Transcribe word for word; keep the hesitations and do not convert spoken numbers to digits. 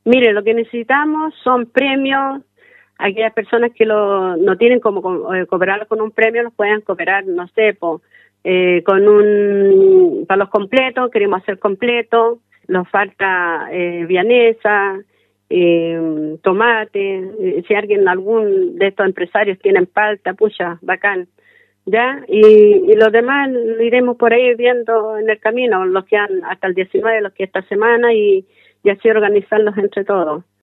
Mire, lo que necesitamos son premios. Aquellas personas que lo, no tienen como co- eh, cooperar con un premio, los puedan cooperar, no sé, po, eh, con un, para los completos, queremos hacer completos, nos falta eh, vianesa, eh, tomate, eh, si alguien, algún de estos empresarios tienen palta, pucha, bacán, ¿ya? Y, y los demás lo iremos por ahí viendo en el camino, los que han hasta el diecinueve, los que esta semana, y, y así organizarlos entre todos.